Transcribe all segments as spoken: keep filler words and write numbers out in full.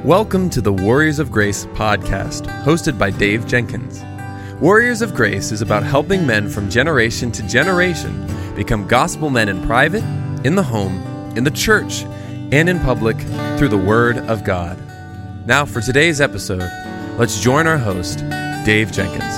Welcome to the Warriors of Grace podcast, hosted by Dave Jenkins. Warriors of Grace is about helping men from generation to generation become gospel men in private, in the home, in the church, and in public through the Word of God. Now for today's episode, let's join our host, Dave Jenkins.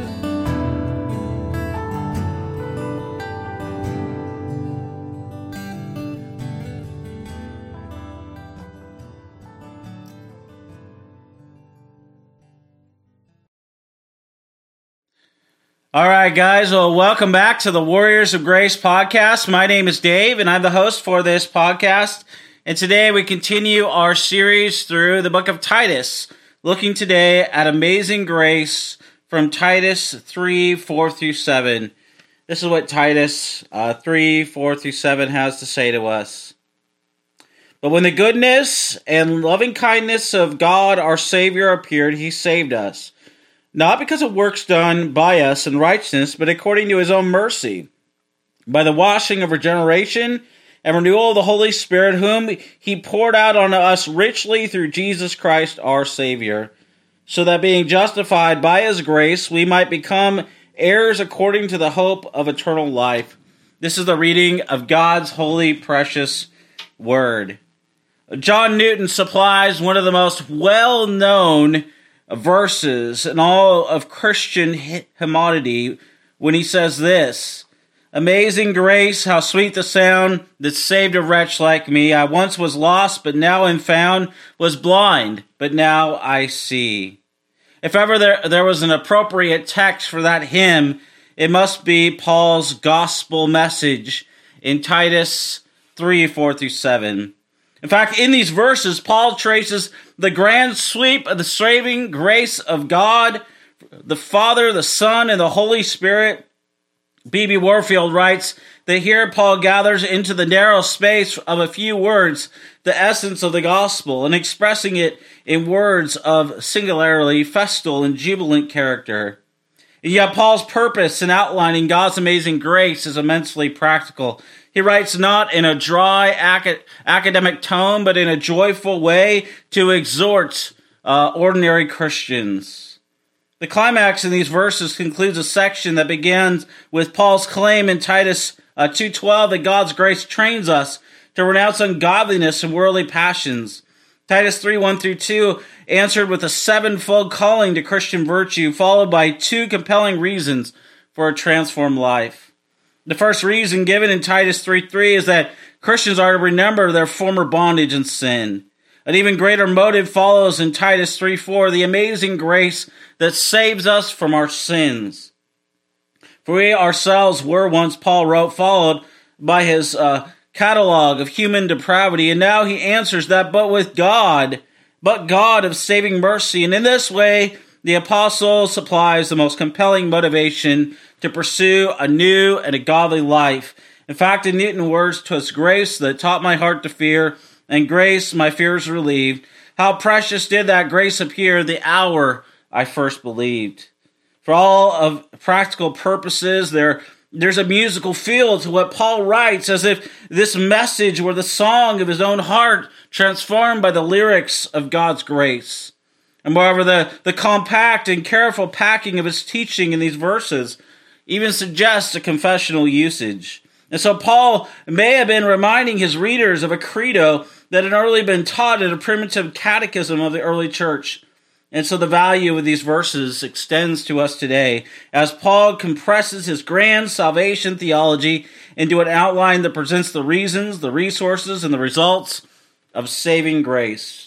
All right, guys. Well, welcome back to the Warriors of Grace podcast. My name is Dave, and I'm the host for this podcast. And today we continue our series through the book of Titus, looking today at amazing grace from Titus three, four through seven. This is what Titus uh, three, four through seven has to say to us. But when the goodness and loving kindness of God our Savior appeared, he saved us. Not because of works done by us in righteousness, but according to his own mercy, by the washing of regeneration and renewal of the Holy Spirit, whom he poured out on us richly through Jesus Christ our Savior, so that being justified by his grace, we might become heirs according to the hope of eternal life. This is the reading of God's holy, precious word. John Newton supplies one of the most well-known verses in all of Christian hymnody when he says this: "Amazing grace, how sweet the sound that saved a wretch like me. I once was lost, but now am found, was blind, but now I see." If ever there, there was an appropriate text for that hymn, it must be Paul's gospel message in Titus three, four through seven. In fact, in these verses, Paul traces the grand sweep of the saving grace of God, the Father, the Son, and the Holy Spirit. B B Warfield writes that here Paul gathers into the narrow space of a few words the essence of the gospel, and expressing it in words of singularly festal and jubilant character. And yet Paul's purpose in outlining God's amazing grace is immensely practical. He writes not in a dry acad- academic tone, but in a joyful way to exhort uh, ordinary Christians. The climax in these verses concludes a section that begins with Paul's claim in Titus uh, two twelve that God's grace trains us to renounce ungodliness and worldly passions. Titus three, one through two answered with a sevenfold calling to Christian virtue, followed by two compelling reasons for a transformed life. The first reason given in Titus three three is that Christians are to remember their former bondage and sin. An even greater motive follows in Titus three four, the amazing grace that saves us from our sins. For we ourselves were once, Paul wrote, followed by his uh, catalog of human depravity, and now he answers that, but with God, but God of saving mercy. And in this way, the apostle supplies the most compelling motivation to pursue a new and a godly life. In fact, in Newton's words, "'Twas grace that taught my heart to fear, and grace my fears relieved. How precious did that grace appear the hour I first believed." For all of practical purposes, there, there's a musical feel to what Paul writes, as if this message were the song of his own heart, transformed by the lyrics of God's grace. And moreover, the, the compact and careful packing of his teaching in these verses even suggests a confessional usage. And so Paul may have been reminding his readers of a credo that had early been taught in a primitive catechism of the early church. And so the value of these verses extends to us today as Paul compresses his grand salvation theology into an outline that presents the reasons, the resources, and the results of saving grace.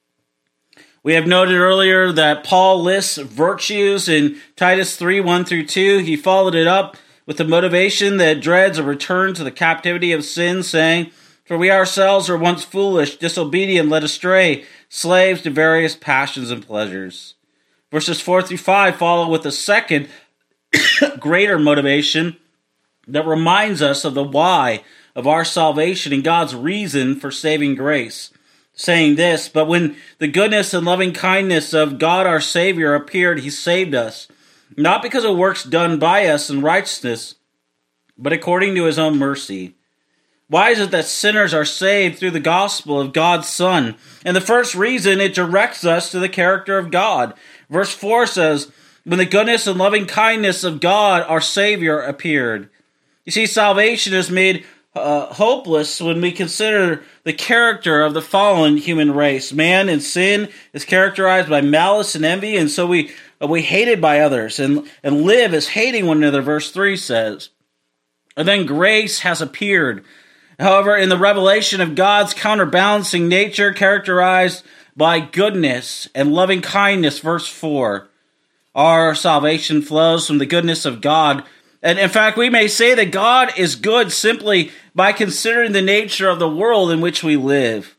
We have noted earlier that Paul lists virtues in Titus three, one through two. He followed it up with the motivation that dreads a return to the captivity of sin, saying, "For we ourselves were once foolish, disobedient, led astray, slaves to various passions and pleasures." Verses four through five follow with a second, greater motivation that reminds us of the why of our salvation and God's reason for saving grace, saying this: "But when the goodness and loving kindness of God our Savior appeared, he saved us, not because of works done by us in righteousness, but according to his own mercy, Why is it that sinners are saved through the gospel of God's Son? And the first reason, it directs us to the character of God. Verse four says, when the goodness and loving kindness of God, our Savior, appeared. You see, salvation is made uh, hopeless when we consider the character of the fallen human race. Man in sin is characterized by malice and envy, and so we uh, we hated by others and, and live as hating one another, verse three says. And then grace has appeared. However, in the revelation of God's counterbalancing nature, characterized by goodness and loving kindness, verse four, our salvation flows from the goodness of God. And in fact, we may say that God is good simply by considering the nature of the world in which we live.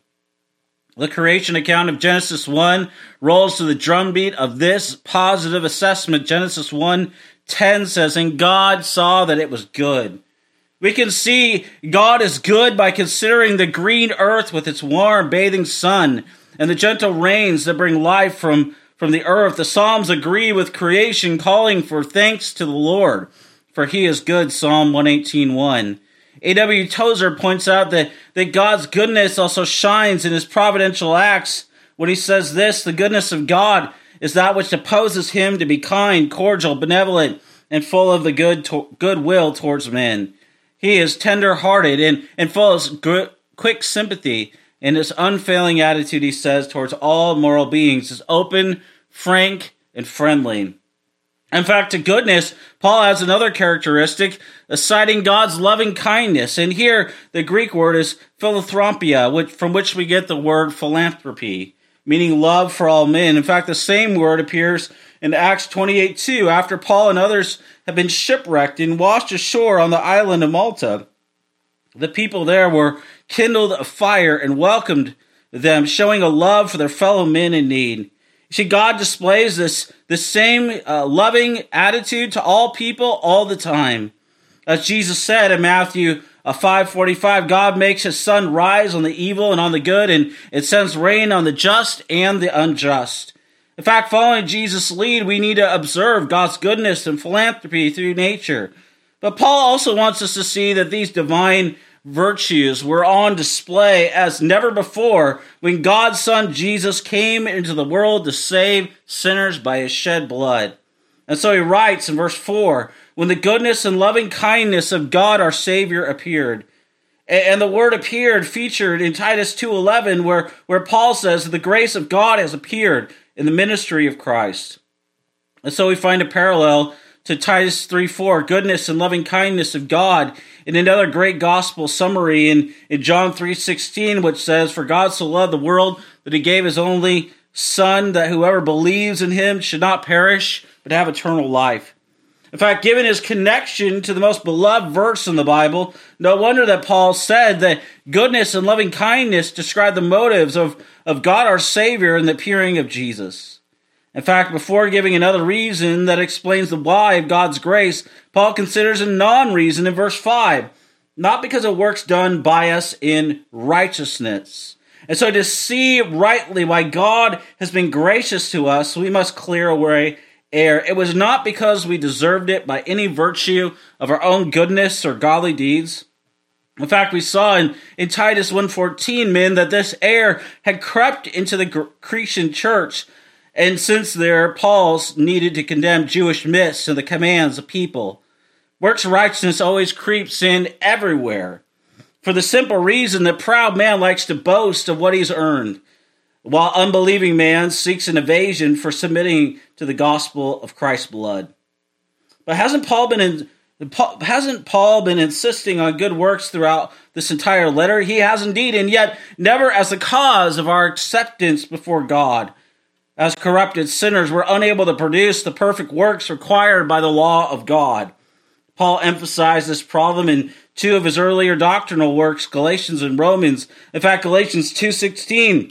The creation account of Genesis one rolls to the drumbeat of this positive assessment. Genesis one ten says, and God saw that it was good. We can see God is good by considering the green earth with its warm bathing sun and the gentle rains that bring life from, from the earth. The Psalms agree with creation, calling for thanks to the Lord, for he is good, Psalm one eighteen one. A W Tozer points out that, that God's goodness also shines in his providential acts when he says this, the goodness of God is that which disposes him to be kind, cordial, benevolent, and full of the good to- goodwill towards men. He is tender-hearted and, and full of good, quick sympathy, and his unfailing attitude, he says, towards all moral beings is open, frank, and friendly. In fact, to goodness, Paul adds another characteristic, citing God's loving kindness. And here, the Greek word is philanthropia, which, from which we get the word philanthropy, meaning love for all men. In fact, the same word appears in Acts twenty-eight two, after Paul and others have been shipwrecked and washed ashore on the island of Malta. The people there were kindled a fire and welcomed them, showing a love for their fellow men in need. You see, God displays this, this same uh, loving attitude to all people all the time. As Jesus said in Matthew uh, five forty-five, God makes his sun rise on the evil and on the good, and it sends rain on the just and the unjust. In fact, following Jesus' lead, we need to observe God's goodness and philanthropy through nature. But Paul also wants us to see that these divine virtues were on display as never before when God's Son Jesus came into the world to save sinners by his shed blood. And so he writes in verse four, when the goodness and loving kindness of God our Savior appeared. And the word appeared featured in Titus two eleven, where, where Paul says that the grace of God has appeared in the ministry of Christ. And so we find a parallel to Titus three four, goodness and loving kindness of God, in another great gospel summary in, in John three sixteen, which says, for God so loved the world that he gave his only Son, that whoever believes in him should not perish, but have eternal life. In fact, given his connection to the most beloved verse in the Bible, no wonder that Paul said that goodness and loving kindness describe the motives of, of God our Savior in the appearing of Jesus. In fact, before giving another reason that explains the why of God's grace, Paul considers a non-reason in verse five, not because of works done by us in righteousness. And so to see rightly why God has been gracious to us, we must clear away error. It was not because we deserved it by any virtue of our own goodness or godly deeds. In fact, we saw in, in Titus one fourteen, men, that this error had crept into the Cretan church. And since there, Paul needed to condemn Jewish myths and the commands of people. Works righteousness always creeps in everywhere, for the simple reason that proud man likes to boast of what he's earned, while unbelieving man seeks an evasion for submitting to the gospel of Christ's blood. But hasn't Paul been in, hasn't Paul been insisting on good works throughout this entire letter? He has indeed, and yet never as a cause of our acceptance before God. As corrupted sinners, we're unable to produce the perfect works required by the law of God. Paul emphasized this problem in two of his earlier doctrinal works, Galatians and Romans. In fact, Galatians two sixteen,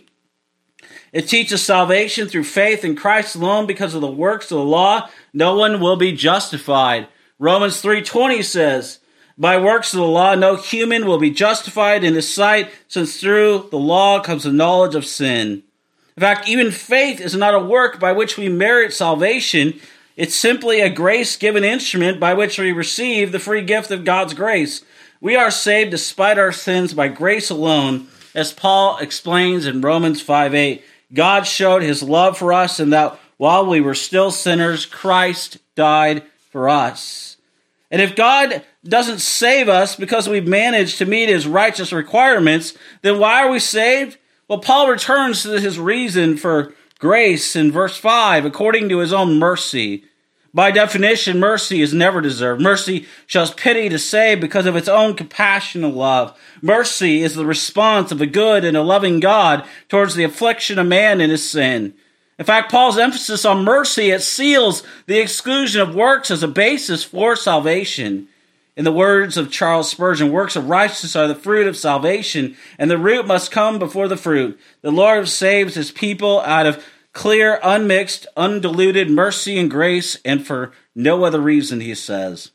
it teaches salvation through faith in Christ alone. Because of the works of the law, no one will be justified. Romans three twenty says, by works of the law, no human will be justified in his sight, since through the law comes the knowledge of sin. In fact, even faith is not a work by which we merit salvation. It's simply a grace-given instrument by which we receive the free gift of God's grace. We are saved despite our sins by grace alone, as Paul explains in Romans five eight. God showed his love for us in that while we were still sinners, Christ died for us. And if God doesn't save us because we've managed to meet his righteous requirements, then why are we saved? Well, Paul returns to his reason for grace in verse five, according to his own mercy. By definition, mercy is never deserved. Mercy shows pity to save because of its own compassion and love. Mercy is the response of a good and a loving God towards the affliction of man in his sin. In fact, Paul's emphasis on mercy, it seals the exclusion of works as a basis for salvation. In the words of Charles Spurgeon, works of righteousness are the fruit of salvation, and the root must come before the fruit. The Lord saves his people out of clear, unmixed, undiluted mercy and grace, and for no other reason, he says.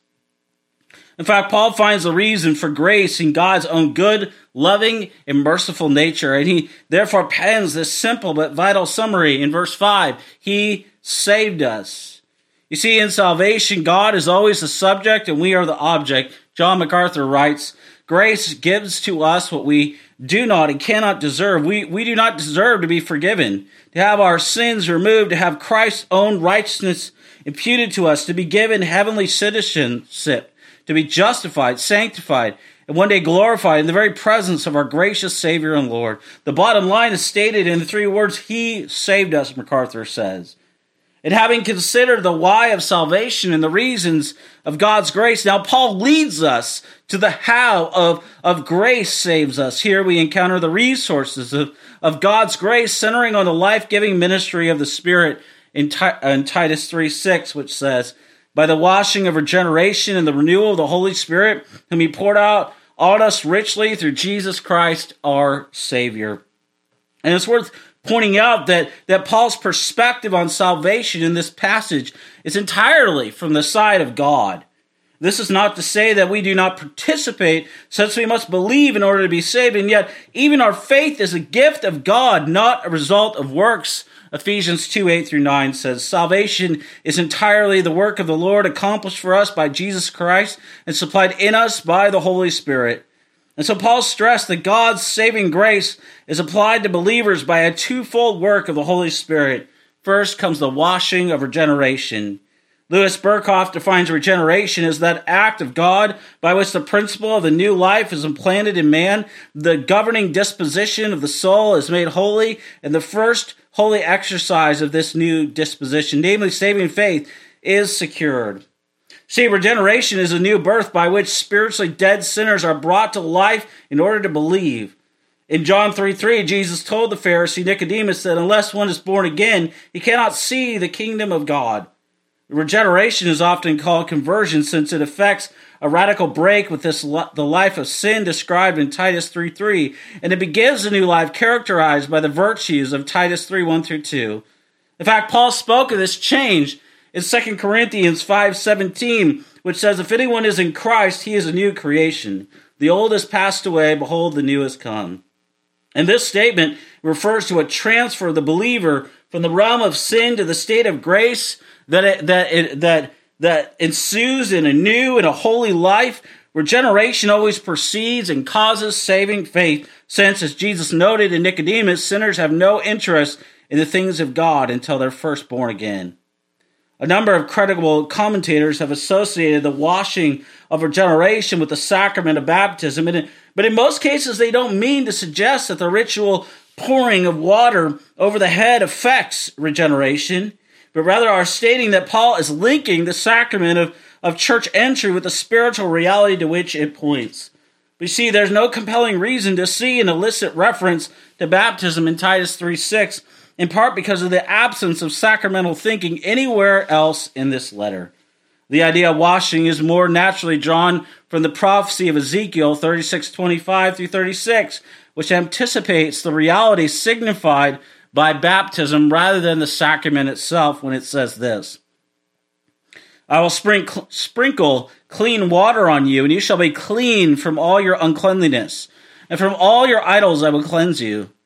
In fact, Paul finds the reason for grace in God's own good, loving, and merciful nature, and he therefore pens this simple but vital summary in verse five. He saved us. You see, in salvation, God is always the subject and we are the object. John MacArthur writes, grace gives to us what we do not and cannot deserve. We, we do not deserve to be forgiven, to have our sins removed, to have Christ's own righteousness imputed to us, to be given heavenly citizenship, to be justified, sanctified, and one day glorified in the very presence of our gracious Savior and Lord. The bottom line is stated in the three words, He saved us, MacArthur says. And having considered the why of salvation and the reasons of God's grace, now Paul leads us to the how of, of grace saves us. Here we encounter the resources of, of God's grace centering on the life-giving ministry of the Spirit in, in Titus three six, which says, by the washing of regeneration and the renewal of the Holy Spirit, whom he poured out on us richly through Jesus Christ our Savior. And it's worth pointing out that, that Paul's perspective on salvation in this passage is entirely from the side of God. This is not to say that we do not participate, since we must believe in order to be saved, and yet even our faith is a gift of God, not a result of works. Ephesians two eight through nine says, salvation is entirely the work of the Lord, accomplished for us by Jesus Christ and supplied in us by the Holy Spirit. And so Paul stressed that God's saving grace is applied to believers by a twofold work of the Holy Spirit. First comes the washing of regeneration. Louis Berkhoff defines regeneration as that act of God by which the principle of the new life is implanted in man, the governing disposition of the soul is made holy, and the first holy exercise of this new disposition, namely saving faith, is secured. See, regeneration is a new birth by which spiritually dead sinners are brought to life in order to believe. In John three three, Jesus told the Pharisee Nicodemus that unless one is born again, he cannot see the kingdom of God. Regeneration is often called conversion since it affects a radical break with this the life of sin described in Titus three three, and it begins a new life characterized by the virtues of Titus three one through two. In fact, Paul spoke of this change in Second Corinthians five seventeen, which says, if anyone is in Christ, he is a new creation. The old has passed away, behold, the new has come. And this statement refers to a transfer of the believer from the realm of sin to the state of grace that it, that it, that that ensues in a new and a holy life. Regeneration always precedes and causes saving faith, since, as Jesus noted in Nicodemus, sinners have no interest in the things of God until they're first born again. A number of credible commentators have associated the washing of regeneration with the sacrament of baptism, but in most cases they don't mean to suggest that the ritual pouring of water over the head affects regeneration, but rather are stating that Paul is linking the sacrament of, of church entry with the spiritual reality to which it points. We see there's no compelling reason to see an illicit reference to baptism in Titus three six, in part because of the absence of sacramental thinking anywhere else in this letter. The idea of washing is more naturally drawn from the prophecy of Ezekiel thirty-six twenty-five through thirty-six, which anticipates the reality signified by baptism rather than the sacrament itself when it says this. I will sprinkle, sprinkle clean water on you, and you shall be clean from all your uncleanliness, and from all your idols I will cleanse you.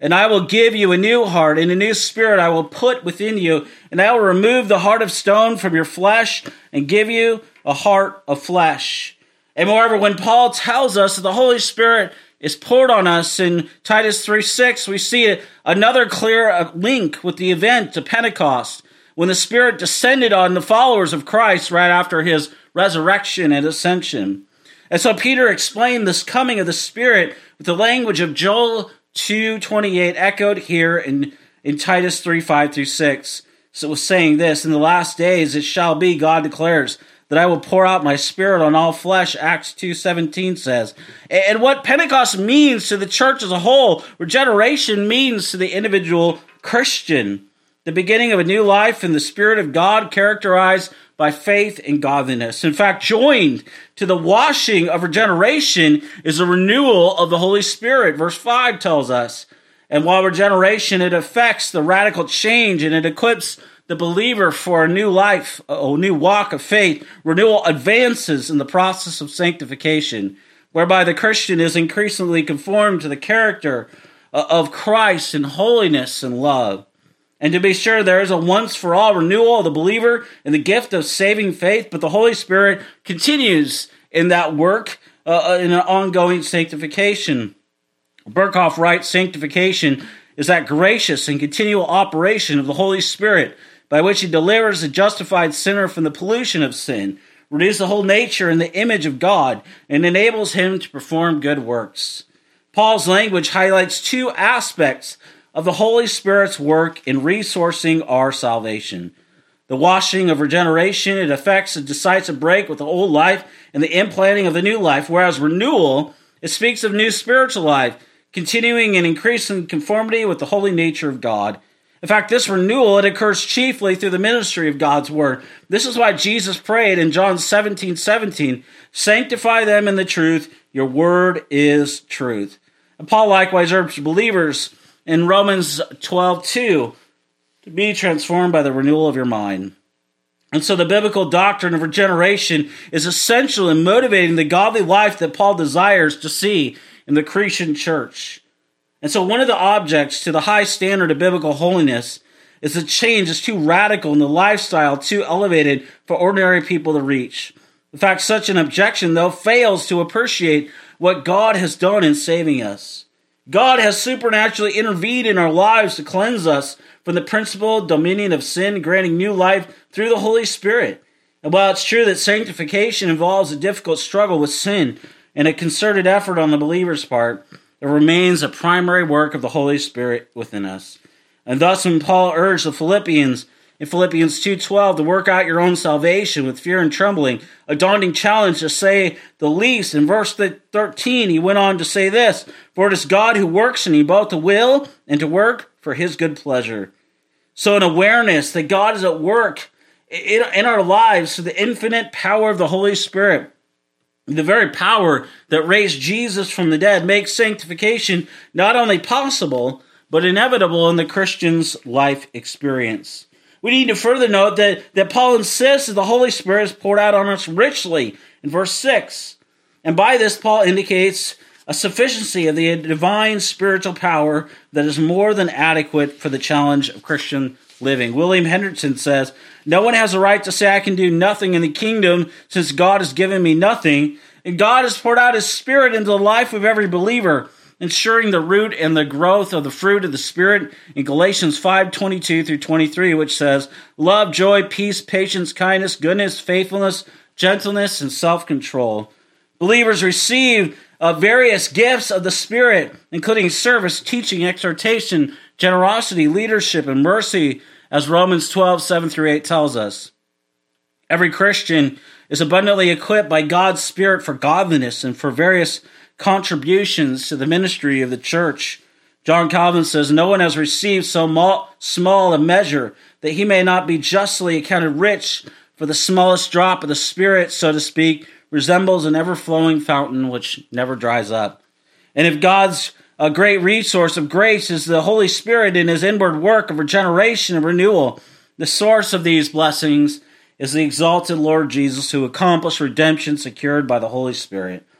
And I will give you a new heart, and a new spirit I will put within you, and I will remove the heart of stone from your flesh and give you a heart of flesh. And moreover, when Paul tells us that the Holy Spirit is poured on us in Titus three six, we see another clear link with the event of Pentecost, when the Spirit descended on the followers of Christ right after his resurrection and ascension. And so Peter explained this coming of the Spirit with the language of Joel two twenty-eight, echoed here in, in Titus three five through six. So it was saying this, in the last days it shall be, God declares, that I will pour out my Spirit on all flesh, Acts two seventeen says. And what Pentecost means to the church as a whole, regeneration means to the individual Christian, the beginning of a new life in the Spirit of God, characterized by faith and godliness. In fact, joined to the washing of regeneration is a renewal of the Holy Spirit. Verse five tells us, and while regeneration, it affects the radical change and it equips the believer for a new life, a new walk of faith. Renewal advances in the process of sanctification, whereby the Christian is increasingly conformed to the character of Christ in holiness and love. And to be sure, there is a once-for-all renewal of the believer in the gift of saving faith, but the Holy Spirit continues in that work uh, in an ongoing sanctification. Berkhoff writes, sanctification is that gracious and continual operation of the Holy Spirit by which he delivers a justified sinner from the pollution of sin, renews the whole nature in the image of God, and enables him to perform good works. Paul's language highlights two aspects of the Holy Spirit's work in resourcing our salvation. The washing of regeneration, it affects a decisive break with the old life and the implanting of the new life, whereas renewal, it speaks of new spiritual life, continuing and increasing conformity with the holy nature of God. In fact, this renewal, it occurs chiefly through the ministry of God's word. This is why Jesus prayed in John seventeen seventeen, sanctify them in the truth, your word is truth. And Paul likewise urged believers in Romans twelve two to be transformed by the renewal of your mind. And so the biblical doctrine of regeneration is essential in motivating the godly life that Paul desires to see in the Cretan church. And so one of the objects to the high standard of biblical holiness is the change is too radical and the lifestyle too elevated for ordinary people to reach. In fact, such an objection, though, fails to appreciate what God has done in saving us. God has supernaturally intervened in our lives to cleanse us from the principal dominion of sin, granting new life through the Holy Spirit. And while it's true that sanctification involves a difficult struggle with sin and a concerted effort on the believer's part, it remains a primary work of the Holy Spirit within us. And thus when Paul urged the Philippians in Philippians two twelve to work out your own salvation with fear and trembling, a daunting challenge to say the least. In verse thirteen, he went on to say this, for it is God who works in you both to will and to work for his good pleasure. So an awareness that God is at work in our lives through the infinite power of the Holy Spirit, the very power that raised Jesus from the dead, makes sanctification not only possible, but inevitable in the Christian's life experience. We need to further note that, that Paul insists that the Holy Spirit is poured out on us richly in verse six. And by this, Paul indicates a sufficiency of the divine spiritual power that is more than adequate for the challenge of Christian living. William Hendrickson says, no one has a right to say I can do nothing in the kingdom since God has given me nothing. And God has poured out his Spirit into the life of every believer, ensuring the root and the growth of the fruit of the Spirit in Galatians five twenty-two through twenty-three, which says, love, joy, peace, patience, kindness, goodness, faithfulness, gentleness, and self-control. Believers receive uh, various gifts of the Spirit, including service, teaching, exhortation, generosity, leadership, and mercy, as Romans twelve seven through eight tells us. Every Christian is abundantly equipped by God's Spirit for godliness and for various contributions to the ministry of the church. John Calvin says, no one has received so small a measure that he may not be justly accounted rich, for the smallest drop of the Spirit, so to speak, resembles an ever-flowing fountain which never dries up. And if God's a great resource of grace is the Holy Spirit in his inward work of regeneration and renewal, the source of these blessings is the exalted Lord Jesus, who accomplished redemption secured by the Holy Spirit.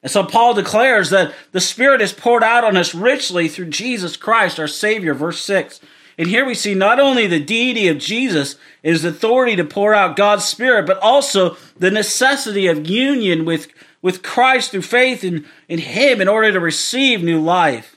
And so Paul declares that the Spirit is poured out on us richly through Jesus Christ, our Savior, verse six. And here we see not only the deity of Jesus, his authority to pour out God's Spirit, but also the necessity of union with, with Christ through faith in, in him in order to receive new life.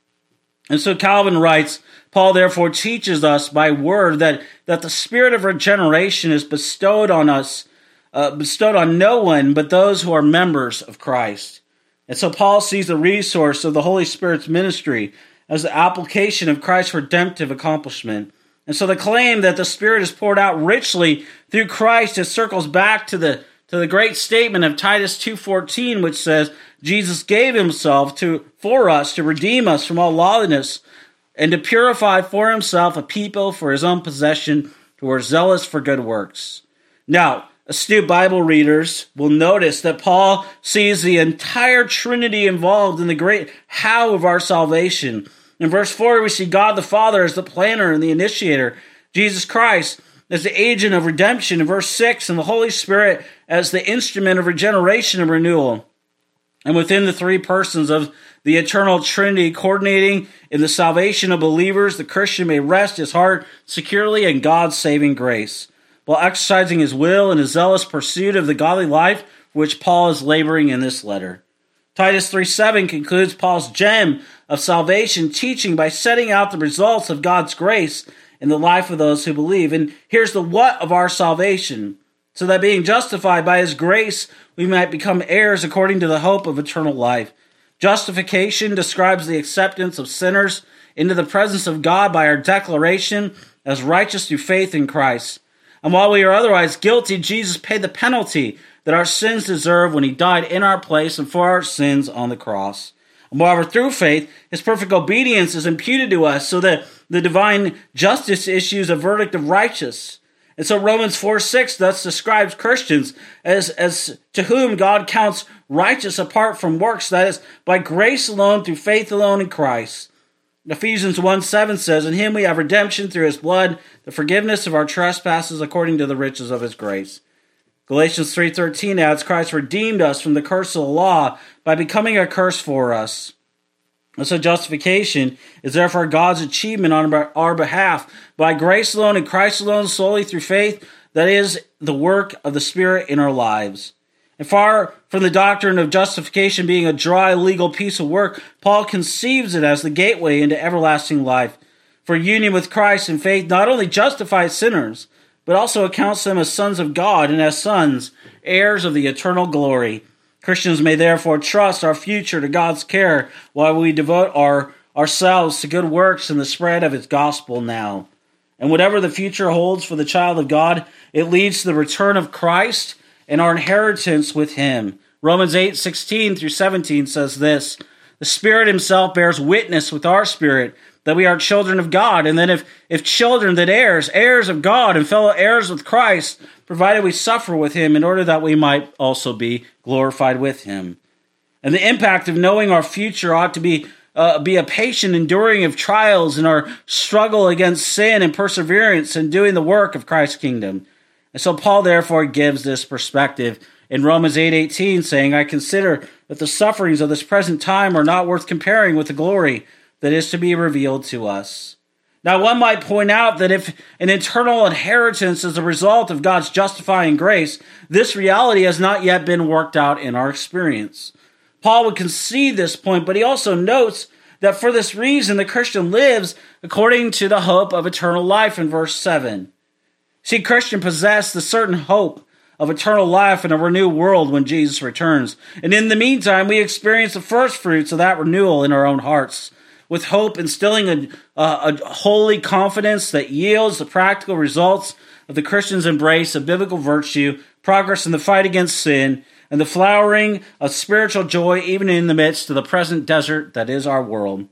And so Calvin writes, Paul therefore teaches us by word that, that the Spirit of regeneration is bestowed on us, uh, bestowed on no one but those who are members of Christ. And so Paul sees the resource of the Holy Spirit's ministry as the application of Christ's redemptive accomplishment. And so the claim that the Spirit is poured out richly through Christ, it circles back to the to the great statement of Titus two fourteen, which says, Jesus gave himself to for us to redeem us from all lawlessness and to purify for himself a people for his own possession who are zealous for good works. Now, astute Bible readers will notice that Paul sees the entire Trinity involved in the great how of our salvation. In verse four, we see God the Father as the planner and the initiator, Jesus Christ as the agent of redemption in verse six, and the Holy Spirit as the instrument of regeneration and renewal. And within the three persons of the eternal Trinity coordinating in the salvation of believers, the Christian may rest his heart securely in God's saving grace, while exercising his will and his zealous pursuit of the godly life for which Paul is laboring in this letter. Titus three seven concludes Paul's gem of salvation teaching by setting out the results of God's grace in the life of those who believe. And here's the what of our salvation, so that being justified by his grace, we might become heirs according to the hope of eternal life. Justification describes the acceptance of sinners into the presence of God by our declaration as righteous through faith in Christ. And while we are otherwise guilty, Jesus paid the penalty that our sins deserve when he died in our place and for our sins on the cross. And moreover, through faith, his perfect obedience is imputed to us so that the divine justice issues a verdict of righteous. And so Romans four six thus describes Christians as, as to whom God counts righteous apart from works, that is, by grace alone, through faith alone in Christ. Ephesians one seven says, in him we have redemption through his blood, the forgiveness of our trespasses according to the riches of his grace. Galatians three thirteen adds, Christ redeemed us from the curse of the law by becoming a curse for us. And so justification is therefore God's achievement on our behalf by grace alone and Christ alone, solely through faith. That is the work of the Spirit in our lives. And far from the doctrine of justification being a dry legal piece of work, Paul conceives it as the gateway into everlasting life. For union with Christ and faith not only justifies sinners, but also accounts them as sons of God and as sons, heirs of the eternal glory. Christians may therefore trust our future to God's care while we devote our ourselves to good works and the spread of his gospel now. And whatever the future holds for the child of God, it leads to the return of Christ and our inheritance with him. Romans eight sixteen through seventeen says this, the Spirit himself bears witness with our spirit that we are children of God, and then if, if children, that heirs, heirs of God, and fellow heirs with Christ, provided we suffer with him in order that we might also be glorified with him. And the impact of knowing our future ought to be uh, be a patient enduring of trials in our struggle against sin and perseverance in doing the work of Christ's kingdom. And so Paul therefore gives this perspective in Romans eight eighteen, saying, I consider that the sufferings of this present time are not worth comparing with the glory that is to be revealed to us. Now, one might point out that if an eternal inheritance is a result of God's justifying grace, this reality has not yet been worked out in our experience. Paul would concede this point, but he also notes that for this reason the Christian lives according to the hope of eternal life in verse seven. See, Christians possess the certain hope of eternal life in a renewed world when Jesus returns. And in the meantime, we experience the first fruits of that renewal in our own hearts, with hope instilling a, a, a holy confidence that yields the practical results of the Christian's embrace of biblical virtue, progress in the fight against sin, and the flowering of spiritual joy even in the midst of the present desert that is our world.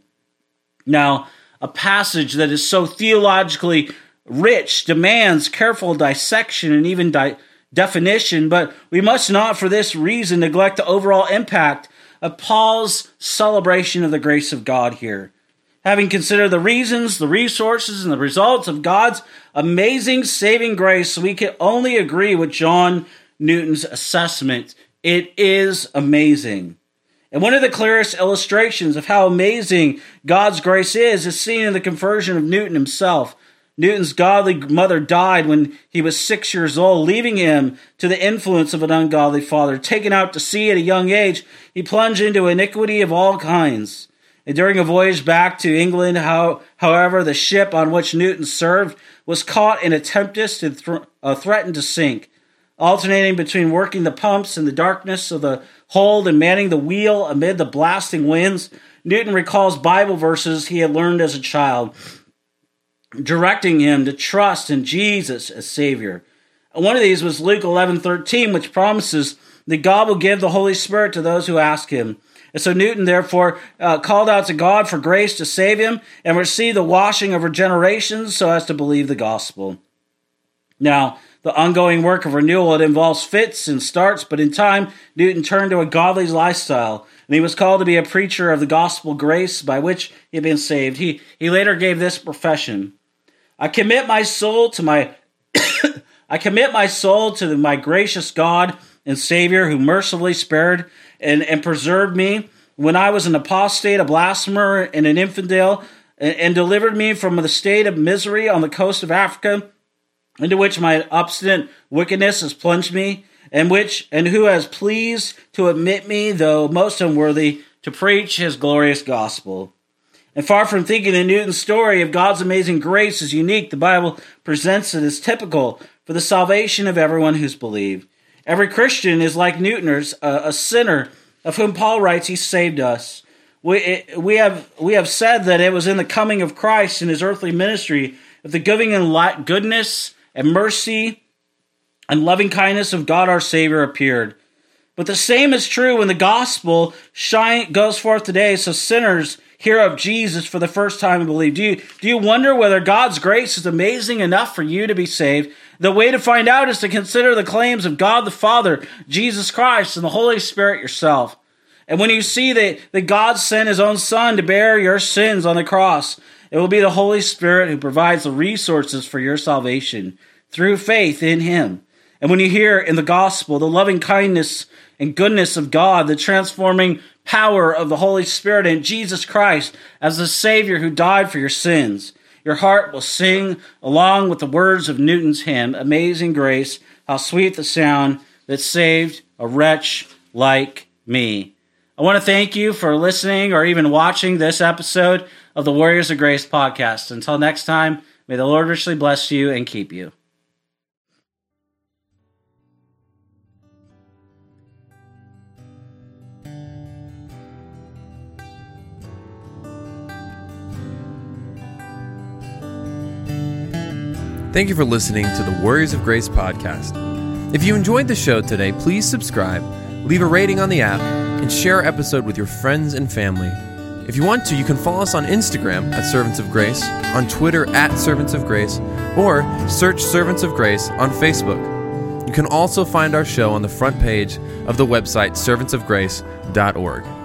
Now, a passage that is so theologically rich demands careful dissection and even di- definition, but we must not for this reason neglect the overall impact of Paul's celebration of the grace of God here. Having considered the reasons, the resources, and the results of God's amazing saving grace, we can only agree with John Newton's assessment. It is amazing. And one of the clearest illustrations of how amazing God's grace is is seen in the conversion of Newton himself. Newton's godly mother died when he was six years old, leaving him to the influence of an ungodly father. Taken out to sea at a young age, he plunged into iniquity of all kinds. And during a voyage back to England, how, however, the ship on which Newton served was caught in a tempest and th- uh, threatened to sink. Alternating between working the pumps in the darkness of the hold and manning the wheel amid the blasting winds, Newton recalls Bible verses he had learned as a child, directing him to trust in Jesus as Savior. And one of these was Luke eleven thirteen, which promises that God will give the Holy Spirit to those who ask Him. And so Newton, therefore, uh, called out to God for grace to save him and receive the washing of regeneration so as to believe the gospel. Now, the ongoing work of renewal, it involves fits and starts, but in time, Newton turned to a godly lifestyle, and he was called to be a preacher of the gospel grace by which he had been saved. He, he later gave this profession: I commit my soul to my I commit my soul to my gracious God and Savior, who mercifully spared and, and preserved me when I was an apostate, a blasphemer, and an infidel, and, and delivered me from the state of misery on the coast of Africa, into which my obstinate wickedness has plunged me, and which and who has pleased to admit me, though most unworthy, to preach His glorious gospel. And far from thinking that Newton's story of God's amazing grace is unique, the Bible presents it as typical for the salvation of everyone who's believed. Every Christian is like Newton, a, a sinner, of whom Paul writes, He saved us. We, it, we, have, we have said that it was in the coming of Christ in His earthly ministry that the giving and light, goodness and mercy and loving kindness of God our Savior appeared. But the same is true when the gospel shine, goes forth today, so sinners hear of Jesus for the first time and believe. Do you, do you wonder whether God's grace is amazing enough for you to be saved? The way to find out is to consider the claims of God the Father, Jesus Christ, and the Holy Spirit yourself. And when you see that, that God sent His own Son to bear your sins on the cross, it will be the Holy Spirit who provides the resources for your salvation through faith in Him. And when you hear in the gospel the loving kindness and goodness of God, the transforming power of the Holy Spirit and Jesus Christ as the Savior who died for your sins, your heart will sing along with the words of Newton's hymn, Amazing Grace, how sweet the sound that saved a wretch like me. I want to thank you for listening or even watching this episode of the Warriors of Grace podcast. Until next time, may the Lord richly bless you and keep you. Thank you for listening to the Warriors of Grace podcast. If you enjoyed the show today, please subscribe, leave a rating on the app, and share our episode with your friends and family. If you want to, you can follow us on Instagram at Servants of Grace, on Twitter at Servants of Grace, or search Servants of Grace on Facebook. You can also find our show on the front page of the website servants of grace dot org.